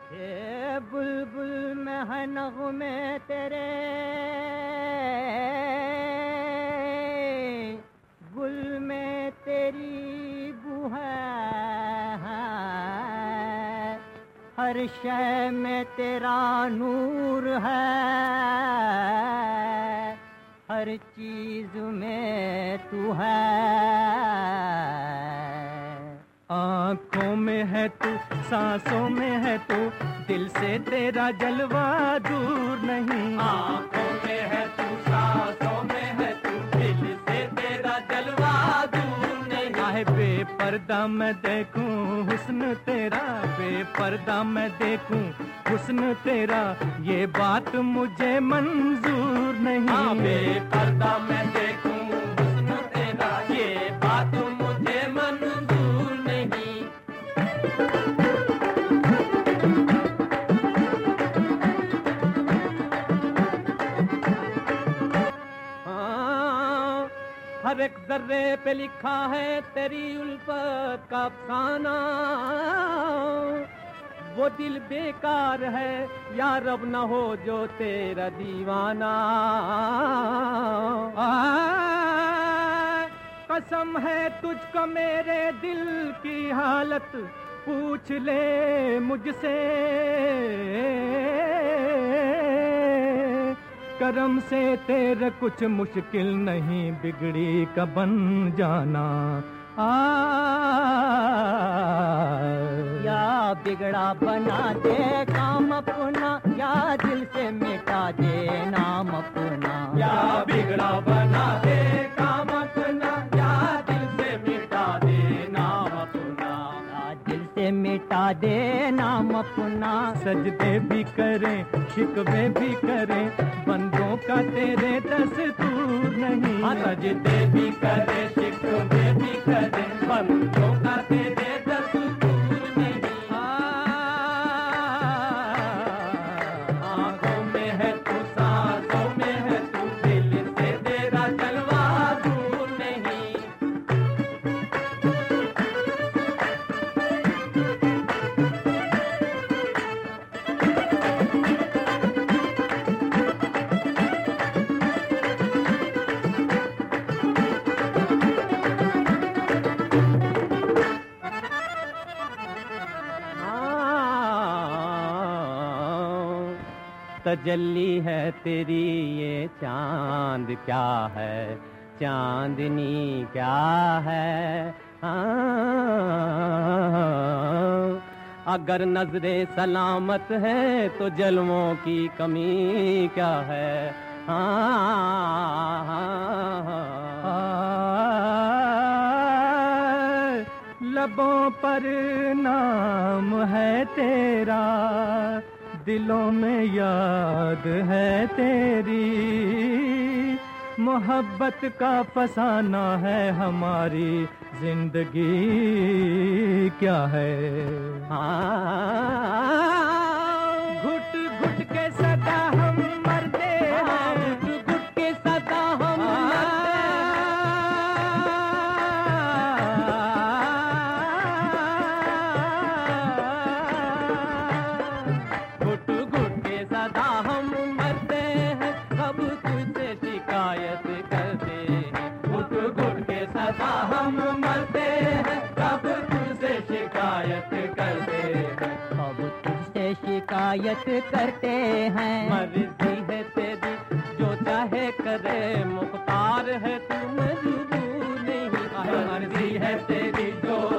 ये बुलबुल में है नग़्मे तेरे, गुल में तेरी बू है, हर शय में तेरा नूर है, हर चीज में तू है। आँखों में है तू, सांसों में है तू, दिल से तेरा जलवा दूर नहीं। आँखों में है तू, सांसों में है तू, दिल से तेरा जलवा दूर नहीं। चाहे बेपर्दा मैं देखूं हुस्न तेरा, बेपर्दा मैं देखूं हुस्न तेरा, ये बात मुझे मंजूर नहीं। बेपर्दा मैं देखूं हुस्न तेरा, ये बात मुझे मंजूर नहीं। हर एक जर्रे पे लिखा है तेरी उल्फत का अफसाना, वो दिल बेकार है या रब न हो जो तेरा दीवाना। कसम है तुझको मेरे दिल की हालत, पूछ ले मुझसे, करम से तेरे कुछ मुश्किल नहीं, बिगड़ी का बन जाना। या बिगड़ा बना दे काम अपना, या दिल से मिटा दे नाम अपना। या बिगड़ा बना दे काम अपना, या दिल से मिटा दे नाम अपना। या दिल से मिटा दे नाम अपना। सजदे भी करें शिकवे भी करें, बंदों का तेरे दस्तूर नहीं। सजदे भी करें शिकवे भी करें, बंदों का तेरे दस्तूर नहीं। आँखों में है तू, सांसों में है तू, दिल से तेरा जलवा दूर नहीं। तजल्ली है तेरी ये चांद क्या है, चांदनी क्या है। अगर नजरे सलामत है तो जलवों की कमी क्या है। लबों पर नाम है तेरा, दिलों में याद है तेरी, मोहब्बत का फसाना है हमारी जिंदगी क्या है। घुट घुट के सदा हम मरते हैं, घुट घुट के सदा हम हम मरते हैं, कब तुझसे शिकायत करते हैं। अब तुझसे शिकायत करते हैं। मर्जी है तेरी जो चाहे करे, मुख्तार है तू मजबूर नहीं। मर्जी है तेरी जो